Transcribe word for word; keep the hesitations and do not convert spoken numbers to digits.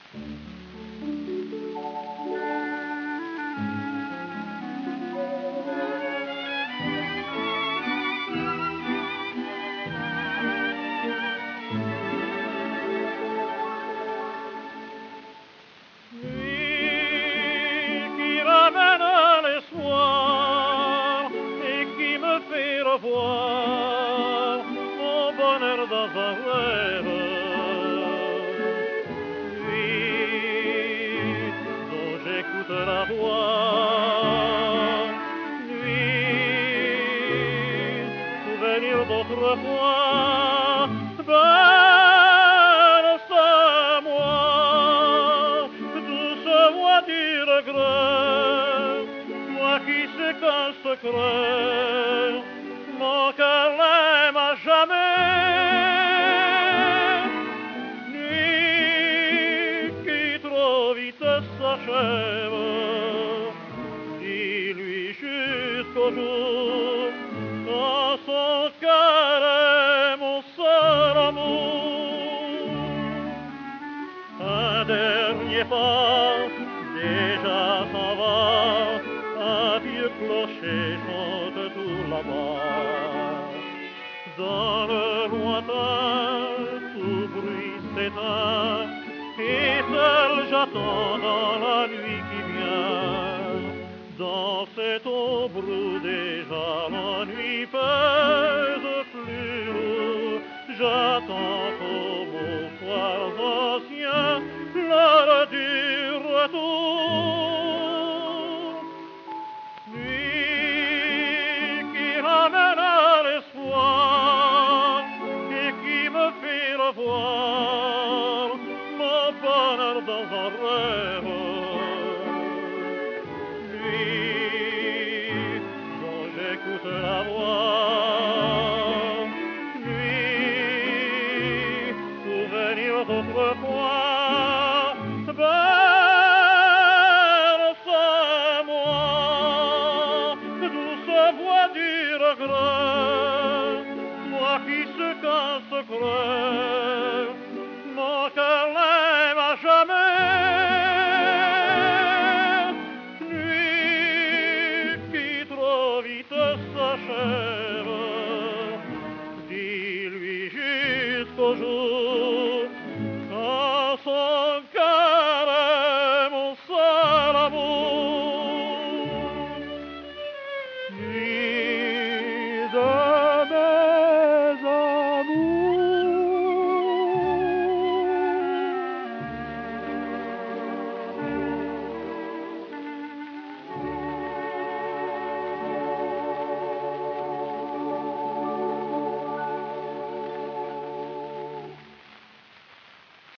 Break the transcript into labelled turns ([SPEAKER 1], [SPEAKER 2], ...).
[SPEAKER 1] Voir mon bonheur dans un rêve, nuit dont j'écoute la voix, nuit souvenir d'autrefois, belle c'est moi, douce voix du regret, toi qui sais qu'un secret mon cœur l'aime à jamais. Nuit qui trop vite s'achève, dis-lui jusqu'au jour quand son cœur est mon seul amour. Un dernier pas déjà s'en va, un vieux clocher chante tout là-bas. Dans le lointain, tout bruit s'éteint, et seul j'attends dans la nuit qui vient. Dans cette ombre déjà l'ennui pèse plus lourd, j'attends comme aux soirs anciens l'heure du retour. Nuit qui ramène à l'espoir et qui me fait revoir mon bonheur dans un rêve. Nuit dont j'écoute la voix, nuit souvenir d'autrefois, belle c'est moi, douce voix du regret, moi qui sais qu'un secret, mon cœur l'aime à jamais. Nuit qui trop vite s'achève, dis-lui jusqu'au jour quand son cœur